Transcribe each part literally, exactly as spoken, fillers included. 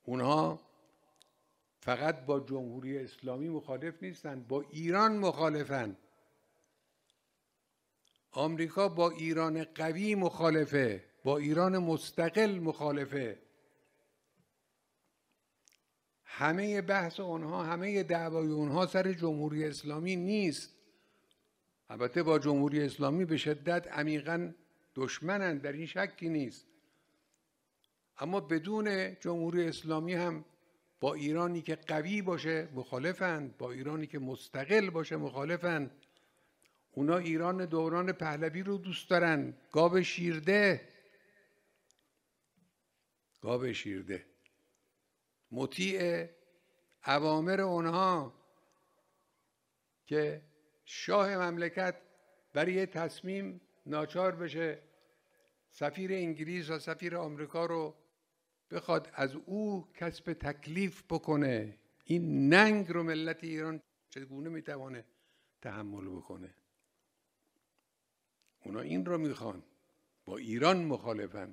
اونها فقط با جمهوری اسلامی مخالف نیستند، با ایران مخالفن. آمریکا با ایران قوی مخالفه، با ایران مستقل مخالفه. همه بحث اونها، همه دعوای اونها سر جمهوری اسلامی نیست. البته با جمهوری اسلامی به شدت عمیقاً دشمنند، در این شکی نیست، اما بدون جمهوری اسلامی هم با ایرانی که قوی باشه مخالفند، با ایرانی که مستقل باشه مخالفند. اونا ایران دوران پهلوی رو دوست دارن، گاو شیرده، گاو شیرده، مطیع اوامر اونها که شاه مملکت برای یه تصمیم ناچار بشه سفیر انگلیس و سفیر آمریکا رو بخواد از او کسب تکلیف بکنه. این ننگ رو ملت ایران چگونه میتوانه تحمل بکنه؟ اونا این رو میخوان، با ایران مخالفن.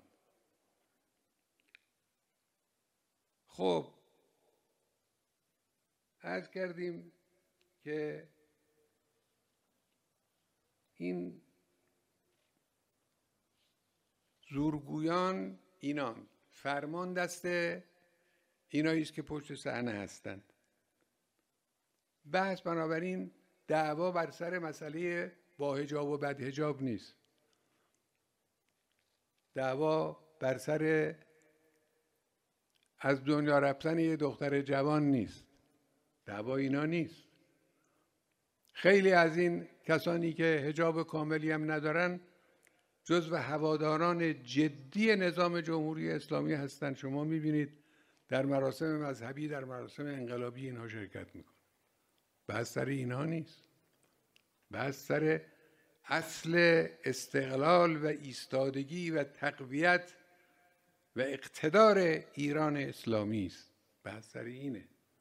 خب عرض کردیم که این زورگویان اینان، فرمان دست اینایی است که پشت صحنه هستند. بحث بنابراین دعوا بر سر مسئله با حجاب و بد حجاب نیست، دعوا بر سر از دنیا رفتن یه دختر جوان نیست، دعوا اینا نیست. خیلی از این کسانی که حجاب کاملی هم ندارن جزو هواداران جدی نظام جمهوری اسلامی هستند. شما میبینید در مراسم مذهبی، در مراسم انقلابی اینها شرکت میکنن. بحث سر اینها نیست، بحث سر اصل استقلال و ایستادگی و تقویت و اقتدار ایران اسلامی است. بحث سر اینه.